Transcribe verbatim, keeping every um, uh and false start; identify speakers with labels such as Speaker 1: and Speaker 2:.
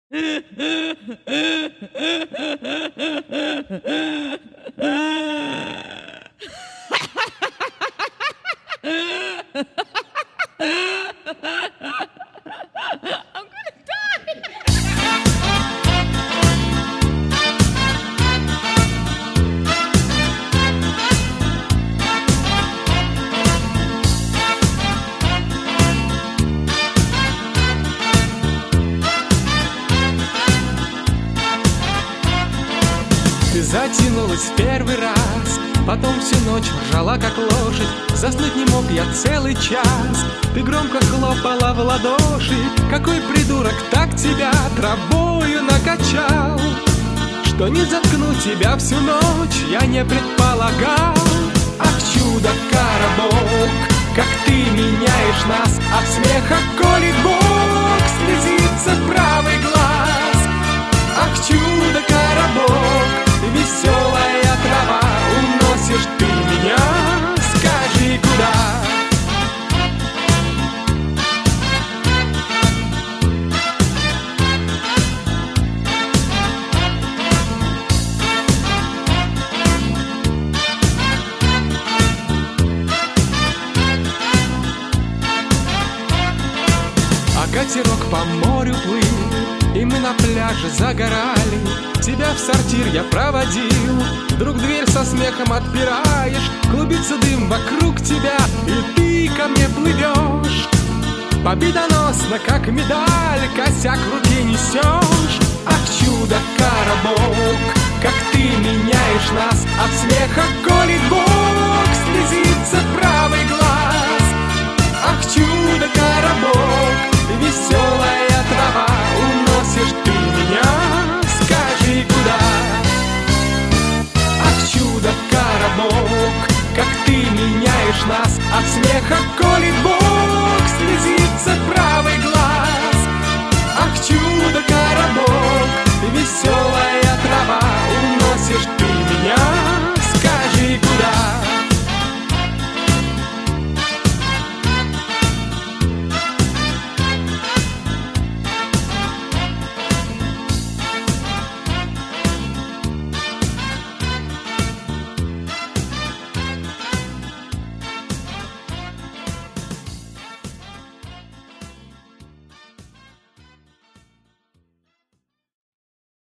Speaker 1: I'm gonna die.
Speaker 2: Ты затянулась в первый раз, потом всю ночь ржала как лошадь. Заснуть не мог я целый час. Ты громко хлопала в ладоши. Какой придурок так тебя травою накачал, что не заткнуть тебя всю ночь я не предполагал. Ах, чудо-коробок, как ты меняешь нас, от смеха колет бок, слезится правый глаз. Ах, чудо-коробок, веселая трава, уносишь ты меня, скажи, куда? А катерок по морю плыл, и мы на пляже загорали. Тебя в сортир я проводил, вдруг дверь со смехом отпираешь, клубится дым вокруг тебя, и ты ко мне плывешь. Победоносно, как медаль, косяк в руке несешь. Ах, чудо-коробок, как ты меняешь нас, от смеха колет боль.